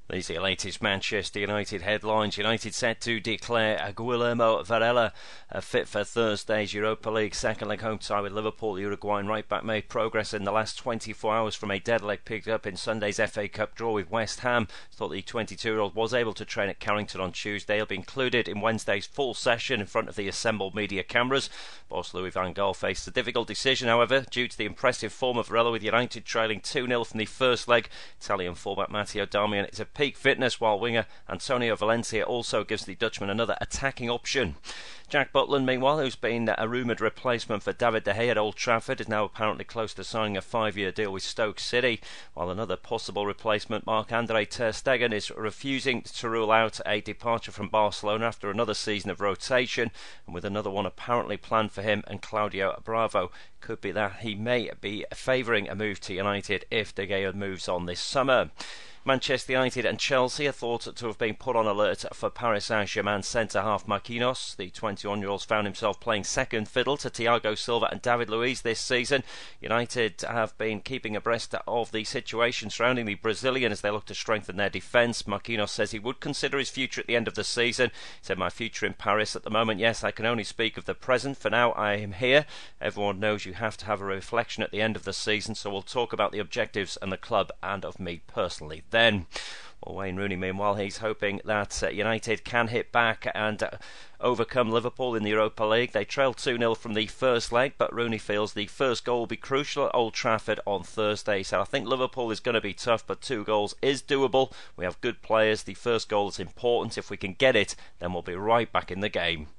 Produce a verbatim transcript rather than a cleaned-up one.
These are the latest Manchester United headlines. United set to declare Guillermo Varela uh, fit for Thursday's Europa League second leg home tie with Liverpool. Uruguayan right back made progress in the last twenty-four hours from a dead leg picked up in Sunday's F A Cup draw with West Ham. Thought the twenty-two-year-old was able to train at Carrington on Tuesday. He'll be included in Wednesday's full session in front of the assembled media cameras. Boss Louis van Gaal faced a difficult decision, however, due to the impressive form of Varela with United trailing two nil from the first leg. Italian fullback Matteo Darmian is a peak fitness, while winger Antonio Valencia also gives the Dutchman another attacking option. Jack Butland, meanwhile, who's been a rumoured replacement for David De Gea at Old Trafford, is now apparently close to signing a five-year deal with Stoke City, while another possible replacement, Marc-Andre Ter Stegen, is refusing to rule out a departure from Barcelona after another season of rotation, and with another one apparently planned for him and Claudio Bravo. Could be that he may be favouring a move to United if De Gea moves on this summer. Manchester United and Chelsea are thought to have been put on alert for Paris Saint-Germain centre-half Marquinhos. The twenty-one-year-old found himself playing second fiddle to Thiago Silva and David Luiz this season. United have been keeping abreast of the situation surrounding the Brazilian as they look to strengthen their defence. Marquinhos says he would consider his future at the end of the season. He said, "My future in Paris at the moment, yes, I can only speak of the present. For now, I am here. Everyone knows you have to have a reflection at the end of the season, so we'll talk about the objectives and the club and of me personally then." Well, Wayne Rooney, meanwhile, he's hoping that uh, United can hit back and uh, overcome Liverpool in the Europa League. They trailed two nil from the first leg, but Rooney feels the first goal will be crucial at Old Trafford on Thursday. So I think Liverpool is going to be tough, but two goals is doable. We have good players. The first goal is important. If we can get it, then we'll be right back in the game.